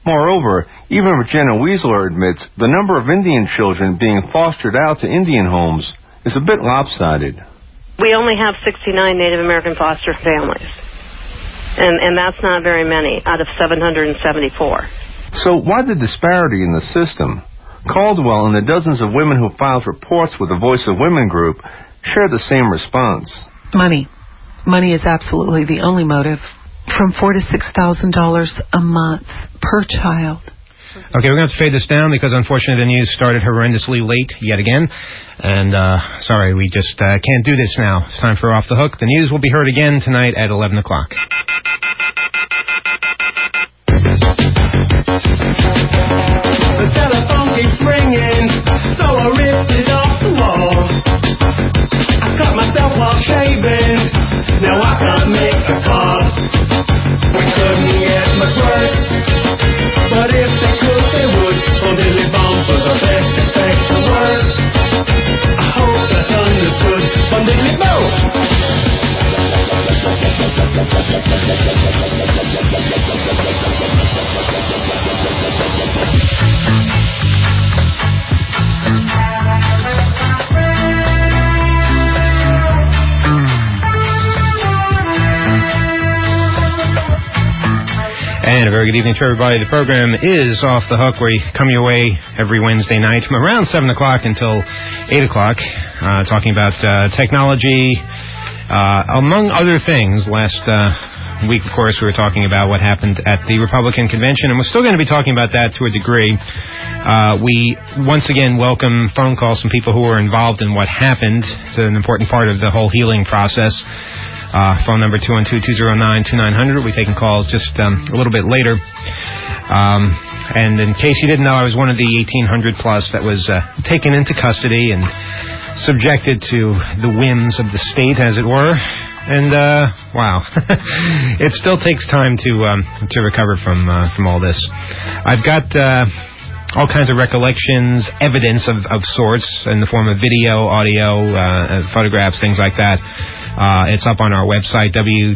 Moreover, even Virginia Weasler admits the number of Indian children being fostered out to Indian homes is a bit lopsided. We only have 69 Native American foster families, and that's not very many out of 774. So why the disparity in the system? Caldwell and the dozens of women who filed reports with the Voice of Women group share the same response. Money. Money is absolutely the only motive. From $4,000 to $6,000 a month per child. Okay, we're going to have to fade this down because unfortunately the news started horrendously late yet again. And sorry, we just can't do this now. It's time for Off the Hook. The news will be heard again tonight at 11 o'clock. The telephone keeps ringing, so I ripped it off the wall. I cut myself while shaving, now I can't make a call. We couldn't get much work, but if they could, they would. On Dilly Bomb for the best effect to work. I hope that's understood. On Dilly Bomb. And a very good evening to everybody. The program is Off the Hook, where we come your way every Wednesday night from around 7 o'clock until 8 o'clock, talking about technology, among other things. Last week, of course, we were talking about what happened at the Republican convention, and we're still going to be talking about that to a degree. We once again welcome phone calls from people who were involved in what happened. It's an important part of the whole healing process. Phone number 212-209-2900. We're taking calls just a little bit later. And in case you didn't know, I was one of the 1,800 plus that was taken into custody and subjected to the whims of the state, as it were. And wow, it still takes time to recover from all this. I've got all kinds of recollections, evidence of sorts in the form of video, audio, photographs, things like that. It's up on our website,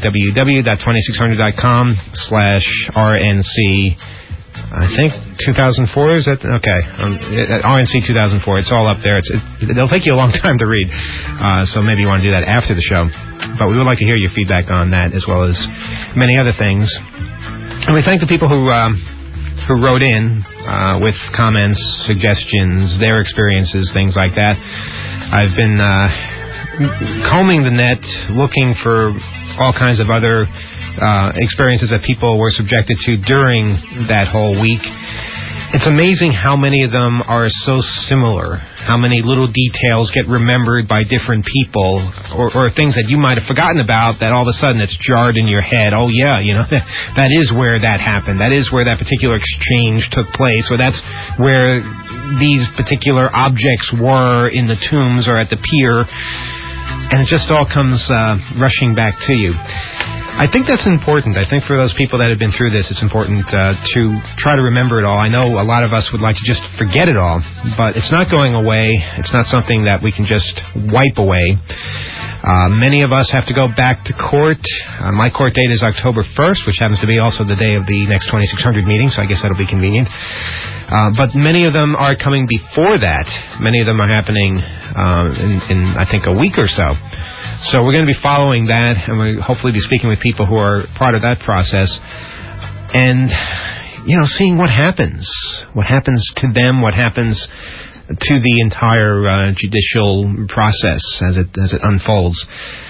www.2600.com/RNC. I think 2004, is that? Okay. RNC 2004. It's all up there. It'll take you a long time to read. So maybe you want to do that after the show. But we would like to hear your feedback on that as well as many other things. And we thank the people who wrote in with comments, suggestions, their experiences, things like that. I've been combing the net, looking for all kinds of other experiences that people were subjected to during that whole week. It's amazing how many of them are so similar, how many little details get remembered by different people, or things that you might have forgotten about that all of a sudden it's jarred in your head. Oh, yeah, that is where that happened. That is where that particular exchange took place, or that's where these particular objects were in the tombs or at the pier. And it just all comes rushing back to you. I think that's important. I think for those people that have been through this, it's important to try to remember it all. I know a lot of us would like to just forget it all, but it's not going away. It's not something that we can just wipe away. Many of us have to go back to court. My court date is October 1st, which happens to be also the day of the next 2600 meeting, so I guess that'll be convenient. But many of them are coming before that. Many of them are happening in I think, a week or so. So we're going to be following that, and we'll hopefully be speaking with people who are part of that process. And, seeing what happens to them, what happens to the entire judicial process as it unfolds.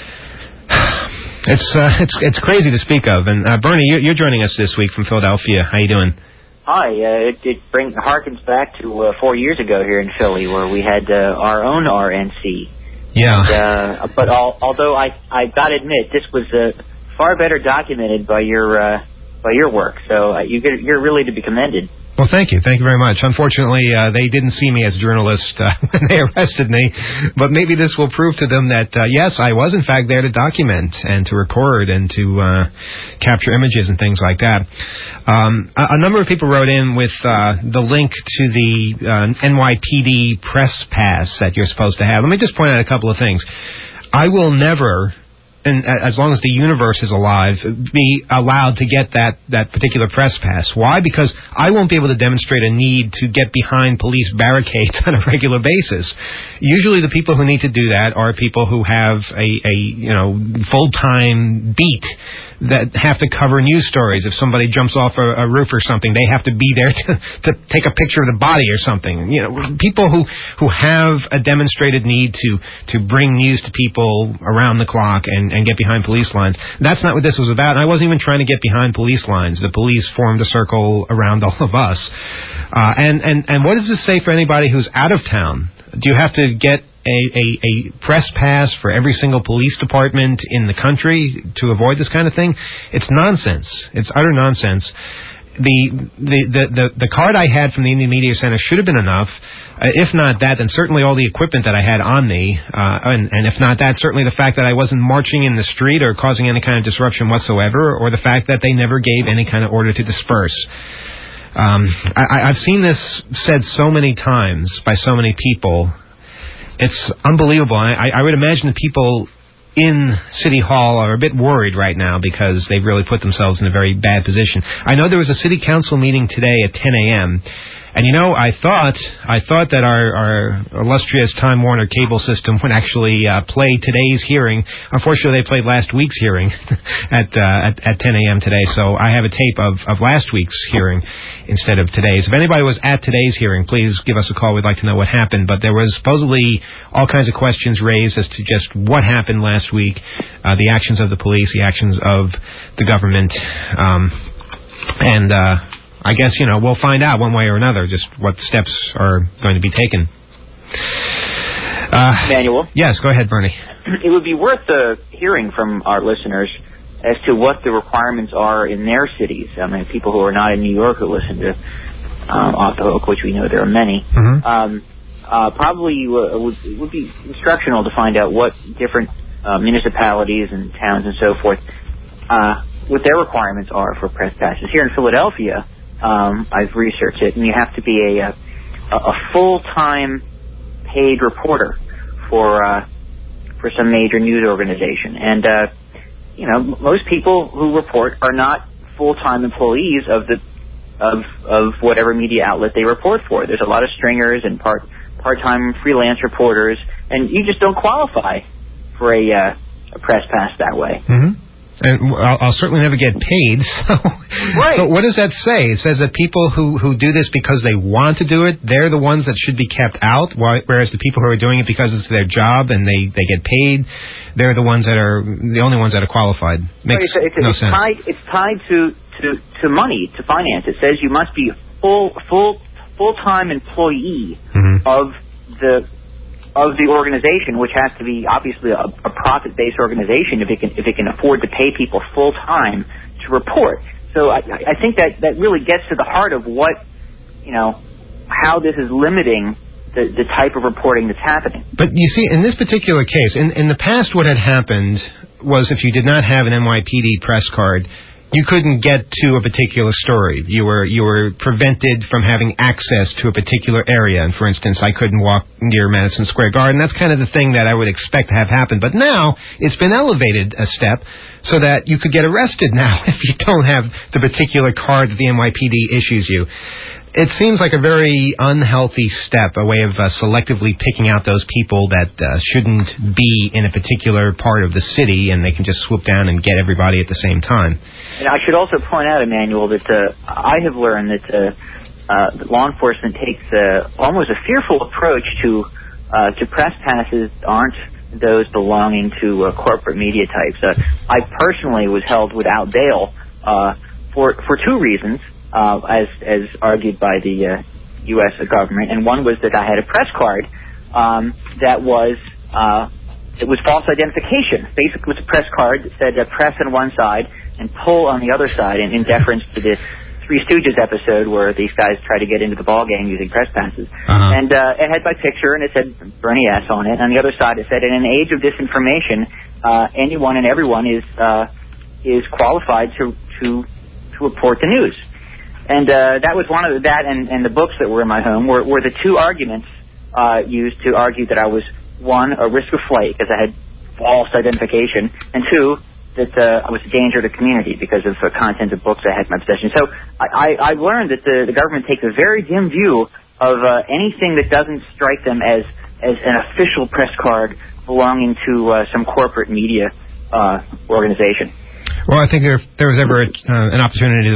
It's crazy to speak of. And Bernie, you're joining us this week from Philadelphia. How you doing? Hi. It harkens back to 4 years ago here in Philly, where we had our own RNC. Yeah. And, but although I got to admit, this was far better documented by your work. So you're really to be commended. Well, thank you. Thank you very much. Unfortunately, they didn't see me as a journalist when they arrested me, but maybe this will prove to them that, yes, I was, in fact, there to document and to record and to capture images and things like that. A number of people wrote in with the link to the NYPD press pass that you're supposed to have. Let me just point out a couple of things. I will never and as long as the universe is alive, be allowed to get that particular press pass. Why? Because I won't be able to demonstrate a need to get behind police barricades on a regular basis. Usually the people who need to do that are people who have a full-time beat that have to cover news stories. If somebody jumps off a roof or something, they have to be there to take a picture of the body or something. People who have a demonstrated need to bring news to people around the clock and get behind police lines. That's not what this was about. And I wasn't even trying to get behind police lines. The police formed a circle around all of us. And what does this say for anybody who's out of town? Do you have to get a press pass for every single police department in the country to avoid this kind of thing? It's nonsense. It's utter nonsense. The card I had from the Indian Media Center should have been enough. If not that, then certainly all the equipment that I had on me, and if not that, certainly the fact that I wasn't marching in the street or causing any kind of disruption whatsoever, or the fact that they never gave any kind of order to disperse. I've seen this said so many times by so many people. It's unbelievable. I would imagine the people in City Hall are a bit worried right now because they've really put themselves in a very bad position. I know there was a City Council meeting today at 10 a.m., and I thought that our illustrious Time Warner cable system would actually play today's hearing. Unfortunately, they played last week's hearing at 10 a.m. today, so I have a tape of last week's hearing instead of today's. If anybody was at today's hearing, please give us a call. We'd like to know what happened. But there was supposedly all kinds of questions raised as to just what happened last week, the actions of the police, the actions of the government, and I guess, we'll find out one way or another just what steps are going to be taken. Manuel? Yes, go ahead, Bernie. It would be worth hearing from our listeners as to what the requirements are in their cities. I mean, people who are not in New York who listen to Off the Hook, which we know there are many. Mm-hmm. Probably it would be instructional to find out what different municipalities and towns and so forth, what their requirements are for press passes. Here in Philadelphia, I've researched it, and you have to be a full-time paid reporter for some major news organization. And most people who report are not full-time employees of whatever media outlet they report for. There's a lot of stringers and part-time freelance reporters, and you just don't qualify for a press pass that way. Mm-hmm. And I'll certainly never get paid, so... Right. But what does that say? It says that people who do this because they want to do it, they're the ones that should be kept out, whereas the people who are doing it because it's their job and they get paid, they're the ones that are the only ones that are qualified. Makes no sense. It's tied to money, to finance. It says you must be full-time employee mm-hmm. of the organization, which has to be obviously a profit-based organization if it can afford to pay people full-time to report. So I think that really gets to the heart of what, how this is limiting the type of reporting that's happening. But you see, in this particular case, in the past what had happened was if you did not have an NYPD press card, you couldn't get to a particular story. You were prevented from having access to a particular area. And for instance, I couldn't walk near Madison Square Garden. That's kind of the thing that I would expect to have happen. But now it's been elevated a step so that you could get arrested now if you don't have the particular card that the NYPD issues you. It seems like a very unhealthy step, a way of selectively picking out those people that shouldn't be in a particular part of the city, and they can just swoop down and get everybody at the same time. And I should also point out, Emmanuel, that I have learned that law enforcement takes almost a fearful approach to press passes aren't those belonging to corporate media types. I personally was held without bail for two reasons. As argued by the U.S. government, and one was that I had a press card that was it was false identification. Basically, it was a press card that said press on one side and pull on the other side, in deference to the Three Stooges episode where these guys try to get into the ball game using press passes. Uh-huh. And it had my picture, and it said Bernie S. on it. On the other side, it said, in an age of disinformation, anyone and everyone is qualified to report the news. And that was one of that, and the books that were in my home were the two arguments used to argue that I was, one, a risk of flight, because I had false identification, and 2, that I was a danger to the community because of the content of books I had in my possession. So I learned that the government takes a very dim view of anything that doesn't strike them as an official press card belonging to some corporate media organization. Well, I think if there was ever an opportunity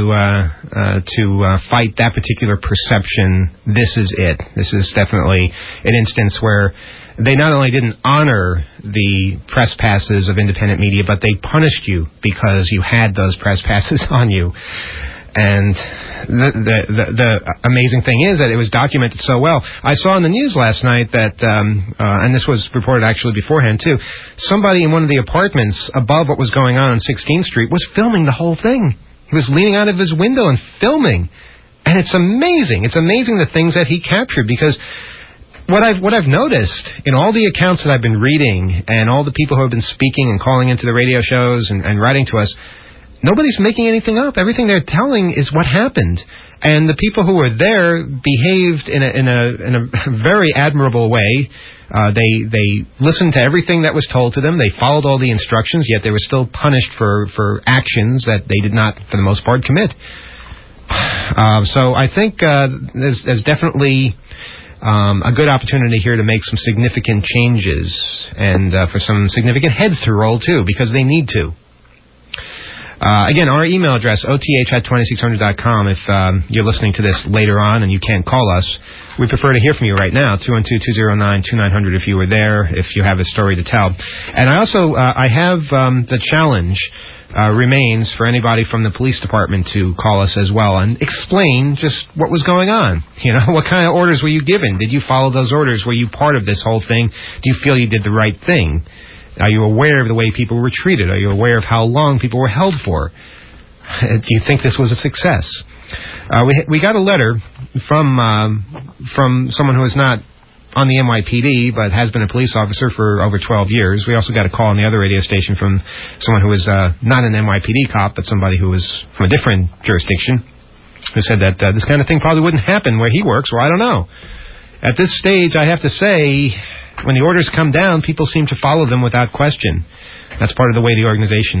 to fight that particular perception, this is it. This is definitely an instance where they not only didn't honor the press passes of independent media, but they punished you because you had those press passes on you. And the amazing thing is that it was documented so well. I saw in the news last night that, and this was reported actually beforehand too, somebody in one of the apartments above what was going on 16th Street was filming the whole thing. He was leaning out of his window and filming. And it's amazing. It's amazing the things that he captured, because what I've noticed in all the accounts that I've been reading and all the people who have been speaking and calling into the radio shows and writing to us, nobody's making anything up. Everything they're telling is what happened. And the people who were there behaved in a very admirable way. They listened to everything that was told to them. They followed all the instructions, yet they were still punished for actions that they did not, for the most part, commit. So I think there's definitely a good opportunity here to make some significant changes and for some significant heads to roll, too, because they need to. Again, our email address, oth@2600.com, if you're listening to this later on and you can't call us. We prefer to hear from you right now, 212-209-2900 if you were there, if you have a story to tell. And I also, I have the challenge remains for anybody from the police department to call us as well and explain just what was going on. You know, what kind of orders were you given? Did you follow those orders? Were you part of this whole thing? Do you feel you did the right thing? Are you aware of the way people were treated? Are you aware of how long people were held for? Do you think this was a success? We got a letter from someone who is not on the NYPD but has been a police officer for over 12 years. We also got a call on the other radio station from someone who was not an NYPD cop but somebody who was from a different jurisdiction, who said that this kind of thing probably wouldn't happen where he works. Well, I don't know. At this stage, I have to say, when the orders come down, people seem to follow them without question. That's part of the way the organization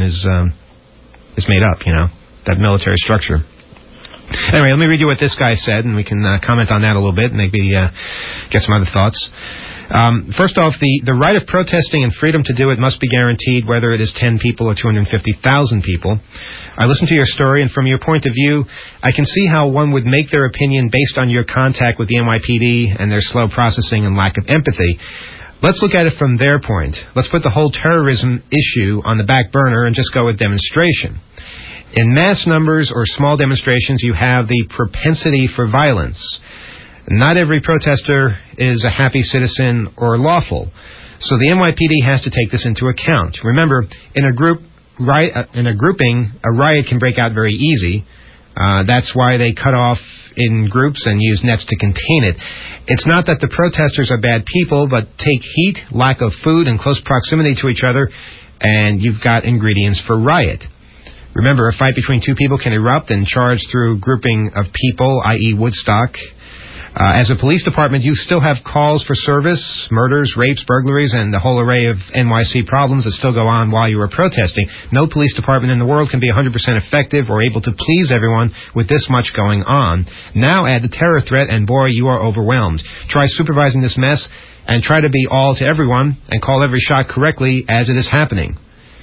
is made up, you know, that military structure. Anyway, let me read you what this guy said, and we can comment on that a little bit and maybe get some other thoughts. First off, the right of protesting and freedom to do it must be guaranteed, whether it is 10 people or 250,000 people. I listened to your story, and from your point of view, I can see how one would make their opinion based on your contact with the NYPD and their slow processing and lack of empathy. Let's look at it from their point. Let's put the whole terrorism issue on the back burner and just go with demonstration. In mass numbers or small demonstrations, you have the propensity for violence. Not every protester is a happy citizen or lawful. So the NYPD has to take this into account. Remember, in a grouping, a riot can break out very easy. That's why they cut off in groups and use nets to contain it. It's not that the protesters are bad people, but take heat, lack of food, and close proximity to each other, and you've got ingredients for riot. Remember, a fight between two people can erupt and charge through grouping of people, i.e. Woodstock. As a police department, you still have calls for service, murders, rapes, burglaries, and the whole array of NYC problems that still go on while you are protesting. No police department in the world can be 100% effective or able to please everyone with this much going on. Now add the terror threat, and boy, you are overwhelmed. Try supervising this mess, and try to be all to everyone, and call every shot correctly as it is happening.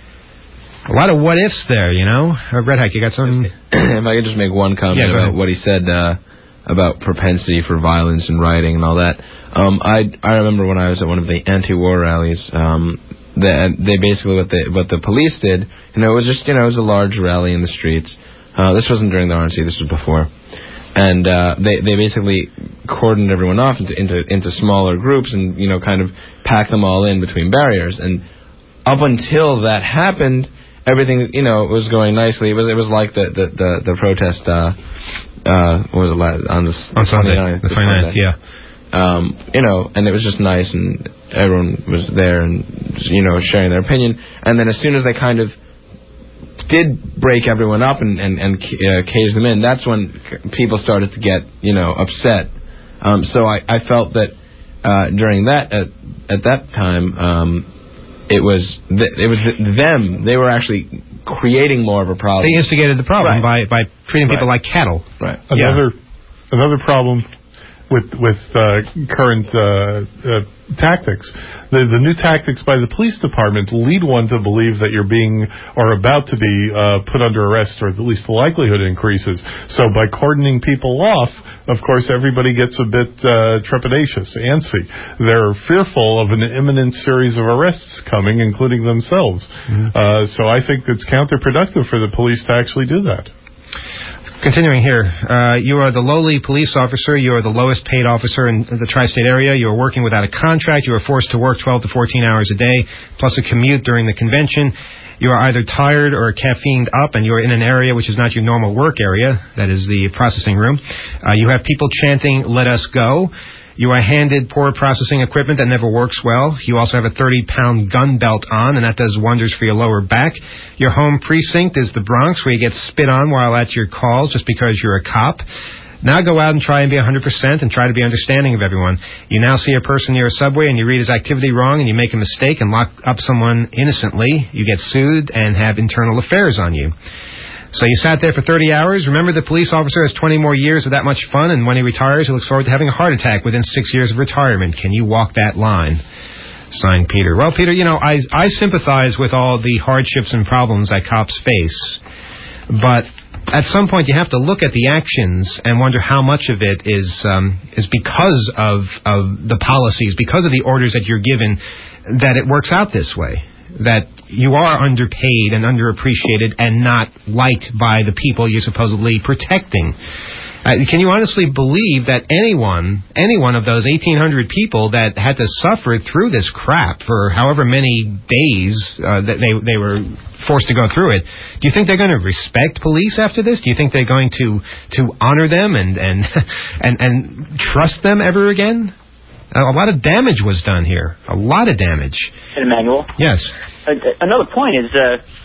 A lot of what-ifs there, you know? Red Hike, you got something? If I could just make one comment about what he said about propensity for violence and rioting and all that. I remember when I was at one of the anti-war rallies, they basically what the police did, it was just, it was a large rally in the streets. This wasn't during the RNC, this was before. And they basically cordoned everyone off into smaller groups and, kind of packed them all in between barriers. And up until that happened, everything, was going nicely. It was like the protest, what was it, on Sunday? The Sunday, yeah. And it was just nice, and everyone was there and, sharing their opinion. And then as soon as they kind of did break everyone up and cage them in, that's when people started to get, upset. So I felt that during that, at that time, it was them. They were actually creating more of a problem. They instigated the problem by treating people like cattle. Right. Another problem with current tactics. The new tactics by the police department lead one to believe that you're being or about to be put under arrest, or at least the likelihood increases. So by cordoning people off, of course, everybody gets a bit trepidatious, antsy. They're fearful of an imminent series of arrests coming, including themselves. Mm-hmm. So I think it's counterproductive for the police to actually do that. Continuing here, you are the lowly police officer. You are the lowest paid officer in the tri-state area. You are working without a contract. You are forced to work 12 to 14 hours a day, plus a commute during the convention. You are either tired or caffeined up, and you are in an area which is not your normal work area. That is the processing room. You have people chanting, "Let us go." You are handed poor processing equipment that never works well. You also have a 30-pound gun belt on, and that does wonders for your lower back. Your home precinct is the Bronx, where you get spit on while at your calls just because you're a cop. Now go out and try and be 100% and try to be understanding of everyone. You now see a person near a subway and you read his activity wrong and you make a mistake and lock up someone innocently. You get sued and have internal affairs on you. So you sat there for 30 hours. Remember, the police officer has 20 more years of that much fun, and when he retires, he looks forward to having a heart attack within 6 years of retirement. Can you walk that line? Signed, Peter. Well, Peter, I sympathize with all the hardships and problems that cops face, but at some point you have to look at the actions and wonder how much of it is because of the policies, because of the orders that you're given, that it works out this way. That you are underpaid and underappreciated and not liked by the people you're supposedly protecting. Can you honestly believe that any one of those 1,800 people that had to suffer through this crap for however many days that they were forced to go through it, do you think they're going to respect police after this? Do you think they're going to honor them and trust them ever again? A lot of damage was done here. A lot of damage. Emmanuel? Yes. Another point is,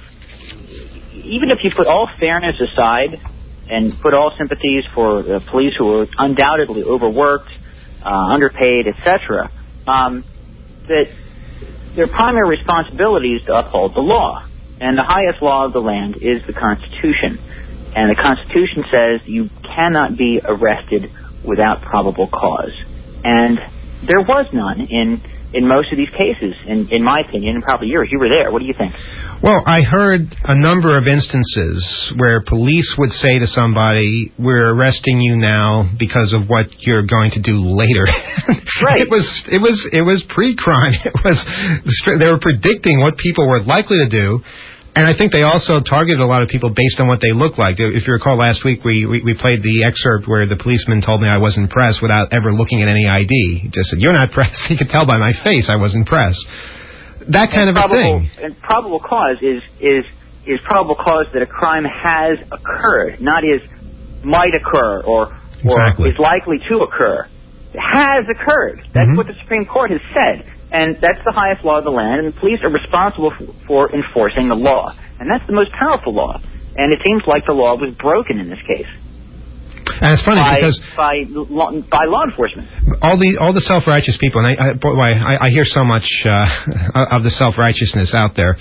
even if you put all fairness aside and put all sympathies for police who are undoubtedly overworked, underpaid, etc., that their primary responsibility is to uphold the law. And the highest law of the land is the Constitution. And the Constitution says you cannot be arrested without probable cause. And there was none in most of these cases, in my opinion, and probably yours. You were there. What do you think? Well, I heard a number of instances where police would say to somebody, "We're arresting you now because of what you're going to do later." Right. It was pre-crime. They were predicting what people were likely to do. And I think they also targeted a lot of people based on what they look like. If you recall, last week we played the excerpt where the policeman told me I wasn't pressed without ever looking at any ID. He just said, "You're not pressed." He could tell by my face I wasn't pressed. That kind of a thing. And probable cause is probable cause that a crime has occurred, not is might occur or is likely to occur. It has occurred. That's what the Supreme Court has said. And that's the highest law of the land, and the police are responsible for enforcing the law. And that's the most powerful law. And it seems like the law was broken in this case. And it's funny because by law enforcement. All the self-righteous people, and I hear so much of the self-righteousness out there.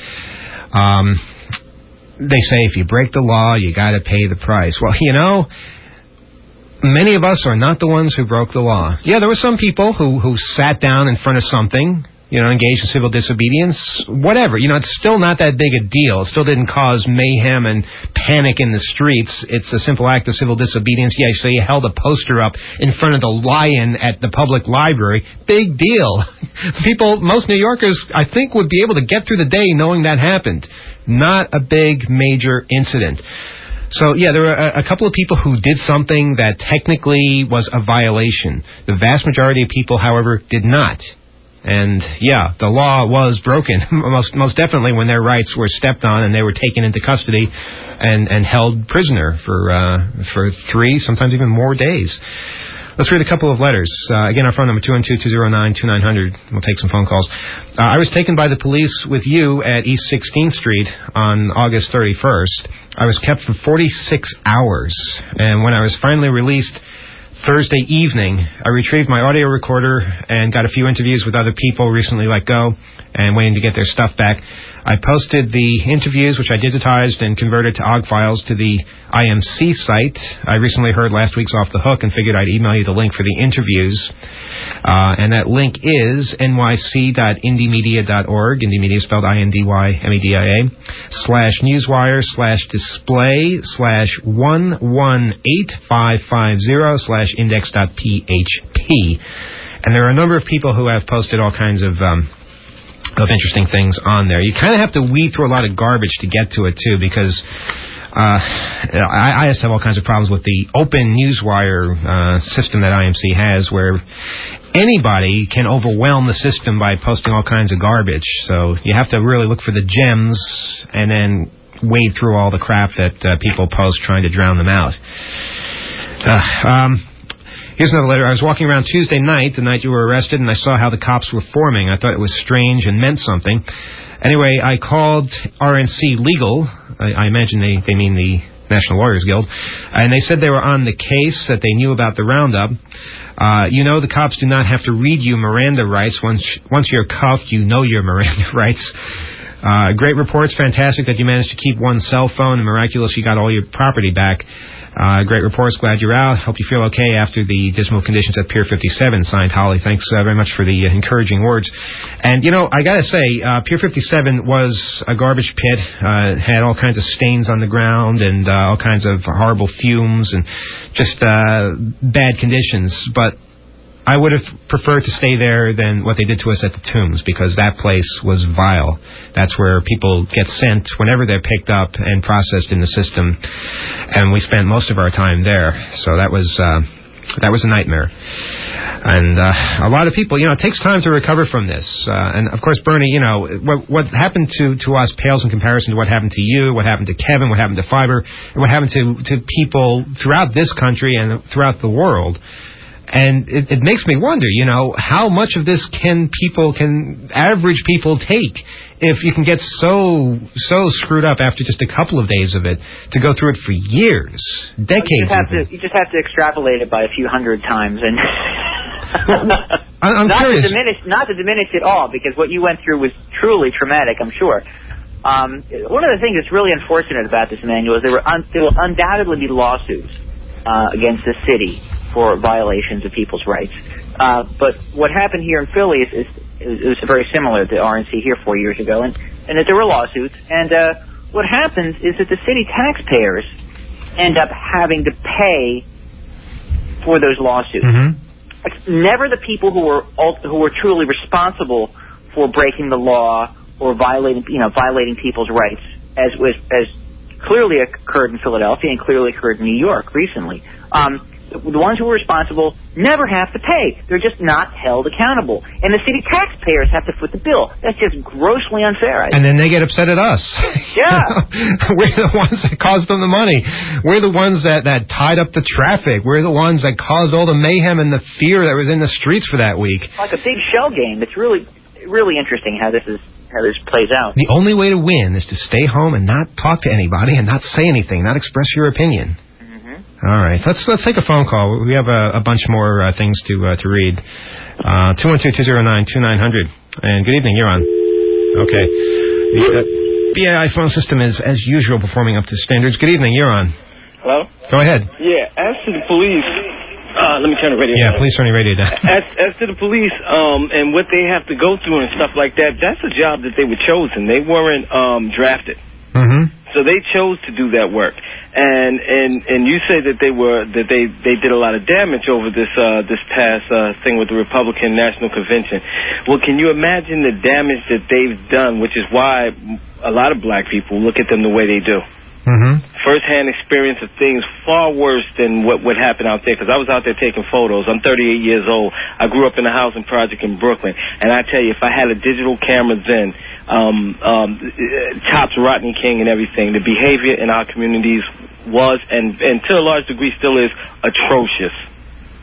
They say if you break the law, you got to pay the price. Well, many of us are not the ones who broke the law. Yeah, there were some people who sat down in front of something, engaged in civil disobedience, whatever. It's still not that big a deal. It still didn't cause mayhem and panic in the streets. It's a simple act of civil disobedience. Yeah, so you held a poster up in front of the lion at the public library. Big deal. Most New Yorkers, I think, would be able to get through the day knowing that happened. Not a big, major incident. So, yeah, there were a couple of people who did something that technically was a violation. The vast majority of people, however, did not. And, yeah, the law was broken, most definitely when their rights were stepped on and they were taken into custody and held prisoner for 3, sometimes even more days. Let's read a couple of letters. Again, our phone number, 212-209-2900. We'll take some phone calls. I was taken by the police with you at East 16th Street on August 31st. I was kept for 46 hours. And when I was finally released Thursday evening, I retrieved my audio recorder and got a few interviews with other people recently let go and waiting to get their stuff back. I posted the interviews, which I digitized and converted to OGG files, to the IMC site. I recently heard last week's Off the Hook and figured I'd email you the link for the interviews. And that link is nyc.indiemedia.org. Indie Media spelled INDYMEDIA/display/118550/index.php. And there are a number of people who have posted all kinds of interesting things on there. You kind of have to weed through a lot of garbage to get to it, too, because I just have all kinds of problems with the open newswire system that IMC has, where anybody can overwhelm the system by posting all kinds of garbage. So you have to really look for the gems and then wade through all the crap that people post trying to drown them out. Here's another letter. I was walking around Tuesday night, the night you were arrested, and I saw how the cops were forming. I thought it was strange and meant something. Anyway, I called RNC Legal. I imagine they mean the National Lawyers Guild. And they said they were on the case, that they knew about the roundup. The cops do not have to read you Miranda rights. Once you're cuffed, you know your Miranda rights. Great reports. Fantastic that you managed to keep one cell phone, and miraculous you got all your property back. Great reports. Glad you're out. Hope you feel okay after the dismal conditions at Pier 57. Signed, Holly. Thanks very much for the encouraging words. And, I got to say, Pier 57 was a garbage pit. Had all kinds of stains on the ground and all kinds of horrible fumes and just bad conditions. But I would have preferred to stay there than what they did to us at the Tombs, because that place was vile. That's where people get sent whenever they're picked up and processed in the system, and we spent most of our time there. So that was a nightmare. And a lot of people, it takes time to recover from this. And of course, Bernie, what happened to us pales in comparison to what happened to you, what happened to Kevin, what happened to Fiber, and what happened to people throughout this country and throughout the world. And it makes me wonder, how much of this can average people take if you can get so screwed up after just a couple of days of it to go through it for years, decades. You just have to extrapolate it by a few hundred times, and I'm curious. Not to diminish it all, because what you went through was truly traumatic, I'm sure. One of the things that's really unfortunate about this, Emmanuel, is there will undoubtedly be lawsuits against the city for violations of people's rights. But what happened here in Philly is it was very similar to RNC here 4 years ago, and that there were lawsuits. And what happens is that the city taxpayers end up having to pay for those lawsuits. Mm-hmm. It's never the people who were truly responsible for breaking the law or violating people's rights, as clearly occurred in Philadelphia and clearly occurred in New York recently. The ones who are responsible never have to pay. They're just not held accountable. And the city taxpayers have to foot the bill. That's just grossly unfair. And then they get upset at us. Yeah. We're the ones that caused them the money. We're the ones that tied up the traffic. We're the ones that caused all the mayhem and the fear that was in the streets for that week. Like a big shell game. It's really, really interesting how this plays out. The only way to win is to stay home and not talk to anybody and not say anything, not express your opinion. All right, let's take a phone call. We have a bunch more things to read. 212-209-2900. And good evening, you're on. Okay. The BAI phone system is, as usual, performing up to standards. Good evening, you're on. Hello? Go ahead. Yeah, as to the police... let me turn the radio down. Yeah, please turn your radio down. As to the police and what they have to go through and stuff like that, that's a job that they were chosen. They weren't drafted. Mm-hmm. So they chose to do that work. And you say that they did a lot of damage over this past thing with the Republican National Convention. Well, can you imagine the damage that they've done, which is why a lot of black people look at them the way they do. Mm-hmm. First-hand experience of things far worse than what would happen out there, because I was out there taking photos. I'm 38 years old. I grew up in a housing project in Brooklyn, and I tell you, if I had a digital camera then, tops Rodney King and everything, the behavior in our communities was, and to a large degree still is, atrocious.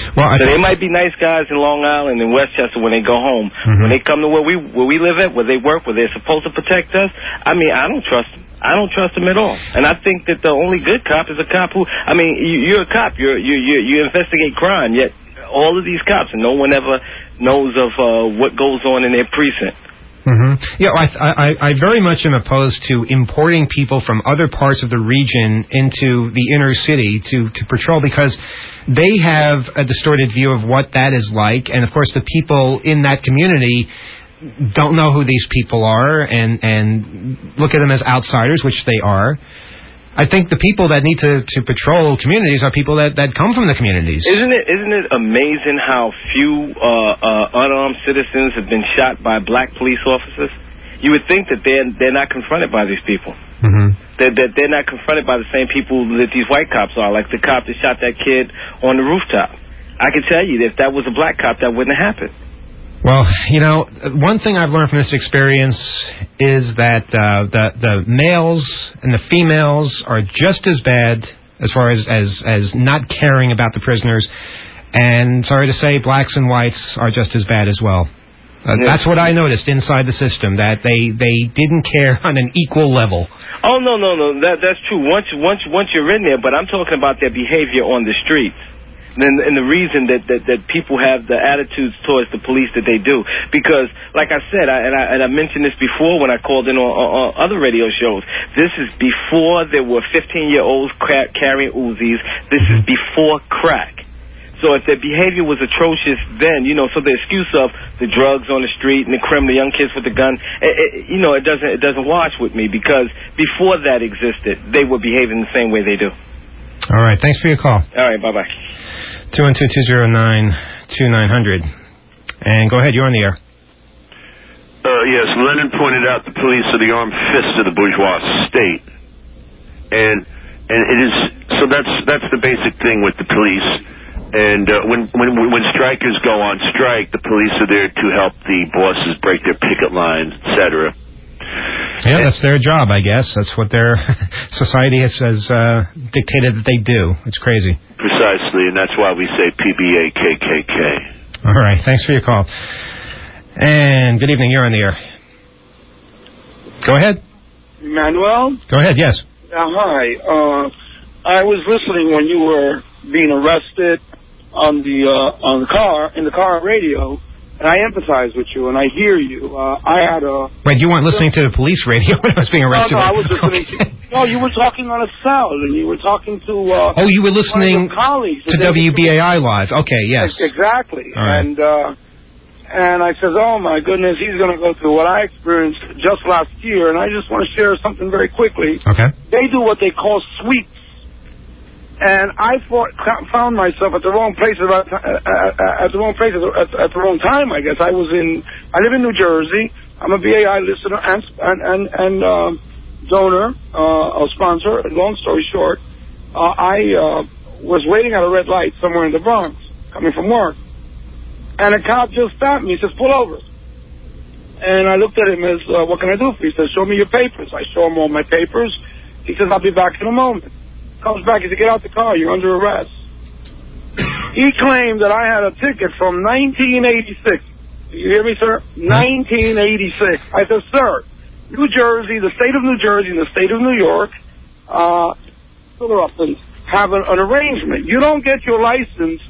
Well, so they might be nice guys in Long Island and Westchester when they go home. Mm-hmm. When they come to where we live at, where they work, where they're supposed to protect us, I mean, I don't trust them. I don't trust them at all. And I think that the only good cop is a cop who, I mean, you're a cop. You investigate crime, yet all of these cops, and no one ever knows of what goes on in their precinct. Mm-hmm. Yeah, I very much am opposed to importing people from other parts of the region into the inner city to patrol, because they have a distorted view of what that is like, and of course the people in that community don't know who these people are and look at them as outsiders, which they are. I think the people that need to patrol communities are people that come from the communities. Isn't it amazing how few unarmed citizens have been shot by black police officers? You would think that they're not confronted by these people. Mm-hmm. That they're not confronted by the same people that these white cops are, like the cop that shot that kid on the rooftop. I can tell you that if that was a black cop, that wouldn't have happened. Well, you know, one thing I've learned from this experience is that the males and the females are just as bad as far as not caring about the prisoners, and sorry to say, blacks and whites are just as bad as well. That's what I noticed inside the system, that they didn't care on an equal level. Oh, no, that's true. Once you're in there, but I'm talking about their behavior on the streets. And the reason that people have the attitudes towards the police that they do, because, like I said, I mentioned this before when I called in on other radio shows. This is before there were 15-year-olds carrying Uzis. This is before crack. So if their behavior was atrocious then, you know, so the excuse of the drugs on the street and the young kids with the gun, it doesn't wash with me, because before that existed, they were behaving the same way they do. All right, thanks for your call. All right, bye-bye. 212-209-2900. And go ahead, you're on the air. Yes, Lennon pointed out the police are the armed fists of the bourgeois state. And it is, so that's the basic thing with the police. And when strikers go on strike, the police are there to help the bosses break their picket lines, etc. Yeah, that's their job, I guess. That's what their society has dictated that they do. It's crazy. Precisely, and that's why we say PBA, KKK. All right, thanks for your call. And good evening, you're on the air. Go ahead. Emmanuel? Go ahead, yes. Hi. I was listening when you were being arrested in the car radio. And I empathize with you, and I hear you. Wait, you weren't listening to the police radio when I was being arrested? No, I was listening to... No, you were talking on a cell, and you were talking to... you were listening colleagues to WBAI Live. Okay, yes. Exactly. Right. And I says, oh, my goodness, he's going to go through what I experienced just last year, and I just want to share something very quickly. Okay. They do what they call sweeps. And I found myself at the wrong place at the wrong time, I guess. I live in New Jersey. I'm a BAI listener and donor, a sponsor. Long story short, I was waiting at a red light somewhere in the Bronx, coming from work. And a cop just stopped me. He says, pull over. And I looked at him as, what can I do for you? He says, show me your papers. I show him all my papers. He says, I'll be back in a moment. Comes back, he said, get out the car, you're under arrest. He claimed that I had a ticket from 1986. Do you hear me, sir? 1986. I said, sir, New Jersey, the state of New Jersey and the state of New York, have an arrangement. You don't get your license,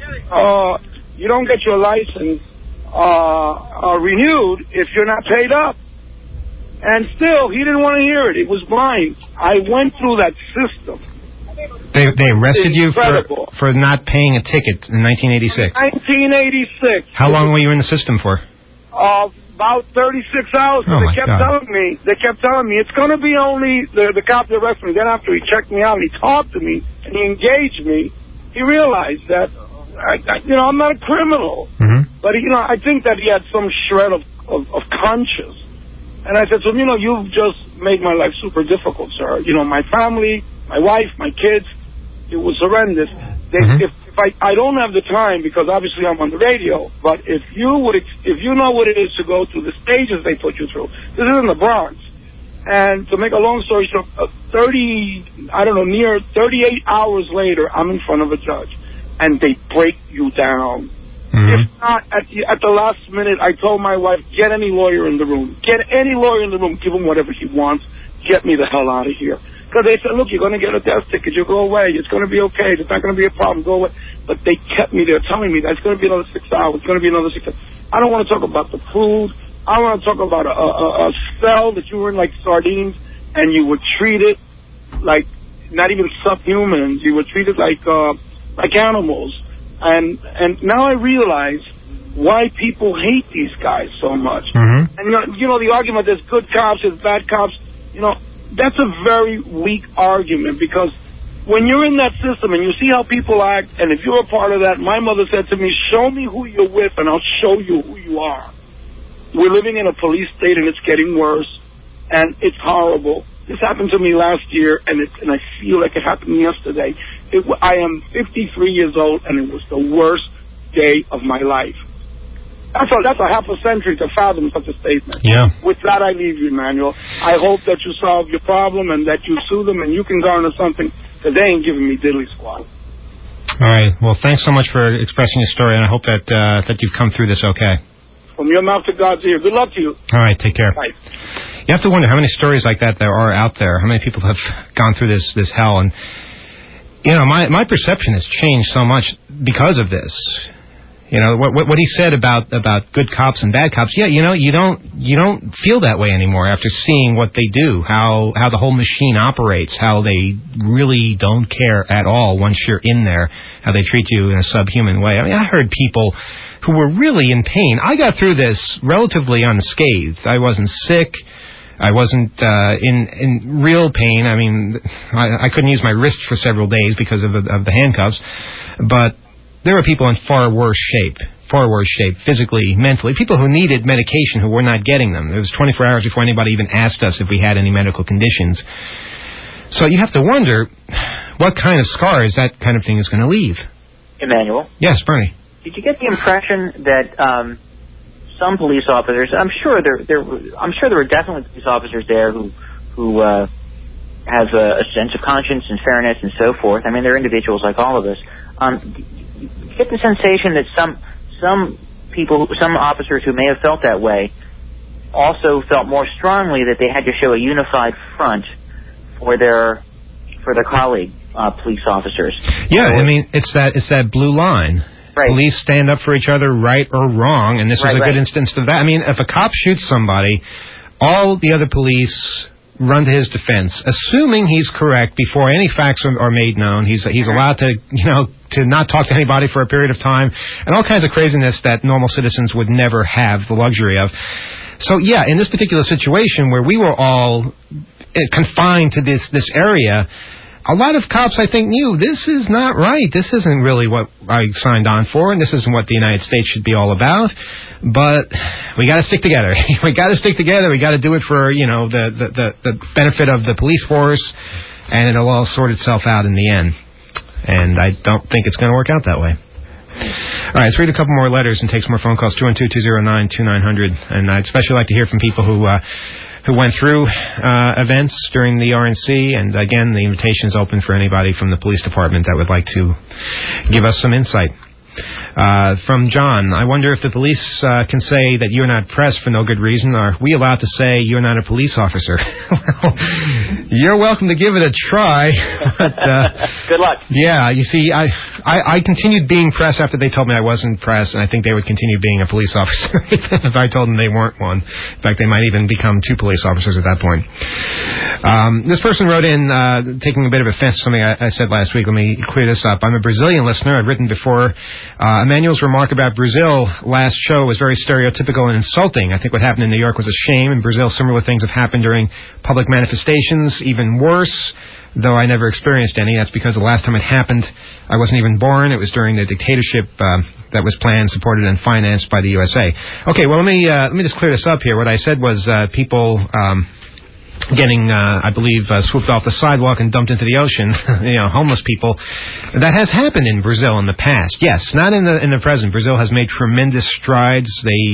renewed if you're not paid up. And still, he didn't want to hear it. It was blind. I went through that system. They arrested you for not paying a ticket in 1986. 1986. How long were you in the system for? About 36 hours. Oh, they kept telling me it's going to be only the cop that arrested me. Then after he checked me out and he talked to me and he engaged me, he realized that I'm not a criminal. Mm-hmm. But I think that he had some shred of conscience. And I said to him, you've just made my life super difficult, sir. My family, my wife, my kids, it was horrendous. If I don't have the time, because obviously I'm on the radio, but if you know what it is to go through the stages they put you through, this is in the Bronx. And to make a long story short, near 38 hours later, I'm in front of a judge. and they break you down. Mm-hmm. If not, at the last minute, I told my wife, get any lawyer in the room. Get any lawyer in the room. Give him whatever he wants. Get me the hell out of here. Because they said, look, you're going to get a death ticket. You go away. It's going to be okay. It's not going to be a problem. Go away. But they kept me there telling me that it's going to be another 6 hours. It's going to be another 6 hours. I don't want to talk about the food. I want to talk about a cell that you were in like sardines, and you were treated like not even subhumans. You were treated like animals. And now I realize why people hate these guys so much. Mm-hmm. And you know the argument, there's good cops, there's bad cops. You know, that's a very weak argument, because when you're in that system and you see how people act, and if you're a part of that, my mother said to me, show me who you're with and I'll show you who you are. We're living in a police state and it's getting worse, and it's horrible. This happened to me last year, and I feel like it happened yesterday. I am 53 years old, and it was the worst day of my life. That's a half a century to fathom such a statement. Yeah. With that, I leave you, Emmanuel. I hope that you solve your problem and that you sue them and you can garner something, because they ain't giving me diddly squat. All right. Well, thanks so much for expressing your story, and I hope that you've come through this okay. From your mouth to God's ear. Good luck to you. All right. Take care. Bye. You have to wonder how many stories like that there are out there. How many people have gone through this hell? And you know, my perception has changed so much because of this. You know, what he said about good cops and bad cops. Yeah, you know, you don't feel that way anymore after seeing what they do, how the whole machine operates, how they really don't care at all once you're in there, how they treat you in a subhuman way. I mean, I heard people who were really in pain. I got through this relatively unscathed. I wasn't sick. I wasn't in real pain. I mean, I couldn't use my wrist for several days because of the handcuffs, but there were people in far worse shape, physically, mentally, people who needed medication who were not getting them. It was 24 hours before anybody even asked us if we had any medical conditions. So you have to wonder what kind of scars that kind of thing is going to leave. Emmanuel? Yes, Bernie. Did you get the impression that some police officers, I'm sure there were definitely police officers there who have a sense of conscience and fairness and so forth. I mean, they're individuals like all of us. You get the sensation that some people, some officers who may have felt that way, also felt more strongly that they had to show a unified front for their colleague police officers. Yeah, I mean, it's that blue line. Right. Police stand up for each other, right or wrong, and this is a good instance of that. I mean, if a cop shoots somebody, all the other police run to his defense, assuming he's correct before any facts are made known. He's allowed to, to not talk to anybody for a period of time, and all kinds of craziness that normal citizens would never have the luxury of. So, yeah, in this particular situation where we were all confined to this area, a lot of cops, I think, knew this is not right. This isn't really what I signed on for, and this isn't what the United States should be all about. But we got to stick together. We got to stick together. We got to do it for the benefit of the police force, and it'll all sort itself out in the end. And I don't think it's going to work out that way. All right, let's read a couple more letters and take some more phone calls. 212-209-2900, and I'd especially like to hear from people who went through events during the RNC, and again, the invitation is open for anybody from the police department that would like to give us some insight. From John, I wonder if the police can say that you're not pressed for no good reason. Are we allowed to say you're not a police officer? Well, you're welcome to give it a try. But, good luck. Yeah, you see, I continued being pressed after they told me I wasn't pressed, and I think they would continue being a police officer if I told them they weren't one. In fact, they might even become two police officers at that point. This person wrote in, taking a bit of offense to something I said last week. Let me clear this up. I'm a Brazilian listener. I've written before. Emmanuel's remark about Brazil last show was very stereotypical and insulting. I think what happened in New York was a shame. In Brazil, similar things have happened during public manifestations, even worse, though I never experienced any. That's because the last time it happened, I wasn't even born. It was during the dictatorship that was planned, supported, and financed by the USA. Okay, well, let me just clear this up here. What I said was people getting, I believe, swooped off the sidewalk and dumped into the ocean, homeless people. That has happened in Brazil in the past. Yes, not in the present. Brazil has made tremendous strides.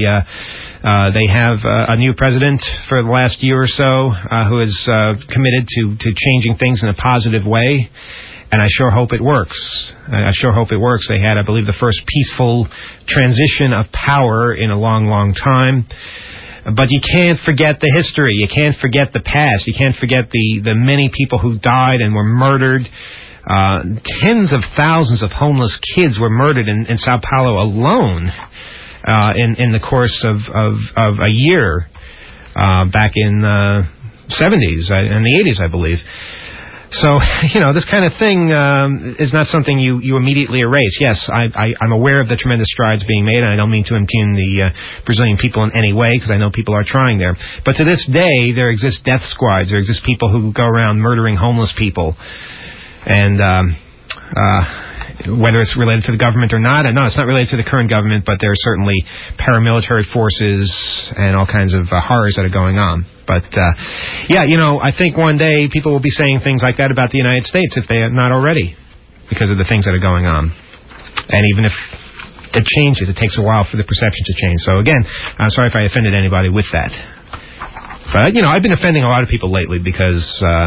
They have a new president for the last year or so who is committed to changing things in a positive way. And I sure hope it works. They had, I believe, the first peaceful transition of power in a long, long time. But you can't forget the history. You can't forget the past. You can't forget the many people who died and were murdered. Tens of thousands of homeless kids were murdered in Sao Paulo alone in the course of a year back in the 70s and the 80s, I believe. So, this kind of thing is not something you immediately erase. Yes, I'm aware of the tremendous strides being made, and I don't mean to impugn the Brazilian people in any way, because I know people are trying there. But to this day, there exist death squads. There exist people who go around murdering homeless people. And whether it's related to the government or not, no, it's not related to the current government, but there are certainly paramilitary forces and all kinds of horrors that are going on. But, I think one day people will be saying things like that about the United States if they are not already, because of the things that are going on. And even if it changes, it takes a while for the perception to change. So, again, I'm sorry if I offended anybody with that. But, I've been offending a lot of people lately because,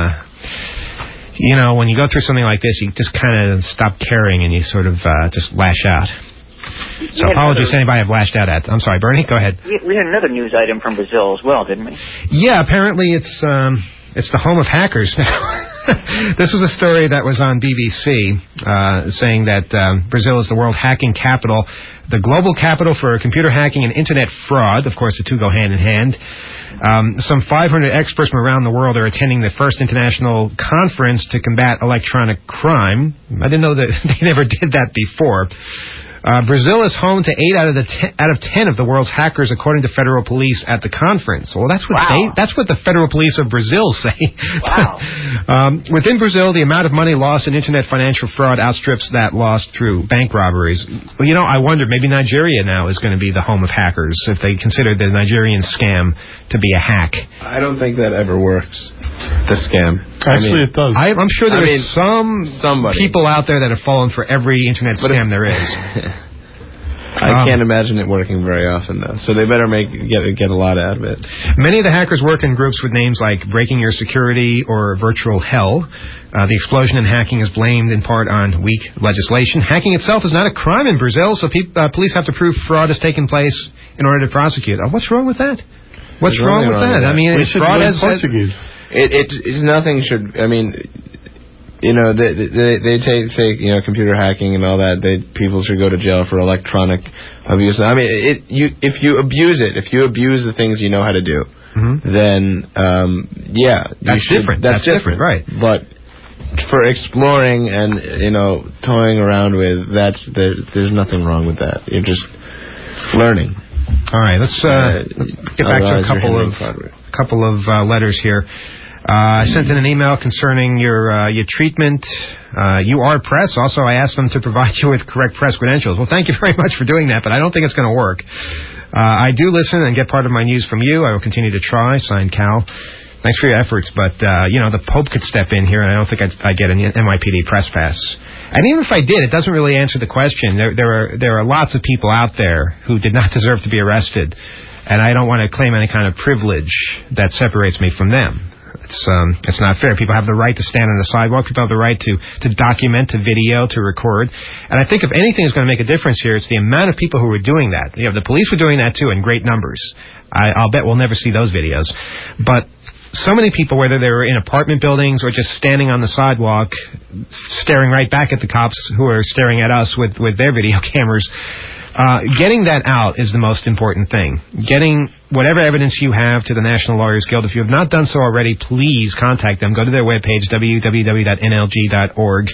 when you go through something like this, you just kind of stop caring and you sort of just lash out. So apologies to anybody I've lashed out at. I'm sorry, Bernie, go ahead. We had another news item from Brazil as well, didn't we? Yeah, apparently it's the home of hackers now. This was a story that was on BBC saying that Brazil is the world hacking capital, the global capital for computer hacking and internet fraud. Of course, the two go hand in hand. Some 500 experts from around the world are attending the first international conference to combat electronic crime. I didn't know that they never did that before. Brazil is home to 8 out of 10 of the world's hackers, according to federal police at the conference. Well, that's what the federal police of Brazil say. Wow. Within Brazil, the amount of money lost in internet financial fraud outstrips that lost through bank robberies. Well, I wonder, maybe Nigeria now is going to be the home of hackers if they consider the Nigerian scam to be a hack. I don't think that ever works, the scam. Actually, it does. I'm sure there's some people out there that have fallen for every internet scam there is. I can't imagine it working very often, though. So they better get a lot out of it. Many of the hackers work in groups with names like Breaking Your Security or Virtual Hell. The explosion in hacking is blamed in part on weak legislation. Hacking itself is not a crime in Brazil, so police have to prove fraud has taken place in order to prosecute. What's wrong with that? What's wrong with that? I mean, fraud has Portuguese. It's nothing should. I mean, they take computer hacking and all that. People should go to jail for electronic abuse. I mean, if you abuse the things you know how to do, then that's different. That's different, right? But for exploring and toying around with, there's nothing wrong with that. You're just learning. All right, let's get back to a couple of letters here. I sent in an email concerning your treatment. You are press. Also, I asked them to provide you with correct press credentials. Well, thank you very much for doing that, but I don't think it's going to work. I do listen and get part of my news from you. I will continue to try. Signed, Cal. Thanks for your efforts, but, the Pope could step in here, and I don't think I'd get an NYPD press pass. And even if I did, it doesn't really answer the question. There are lots of people out there who did not deserve to be arrested, and I don't want to claim any kind of privilege that separates me from them. It's not fair. People have the right to stand on the sidewalk. People have the right to document, to video, to record. And I think if anything is going to make a difference here, it's the amount of people who are doing that. The police were doing that, too, in great numbers. I'll bet we'll never see those videos. But so many people, whether they were in apartment buildings or just standing on the sidewalk, staring right back at the cops who are staring at us with their video cameras, getting that out is the most important thing. Getting whatever evidence you have to the National Lawyers Guild. If you have not done so already, please contact them. Go to their webpage, www.nlg.org,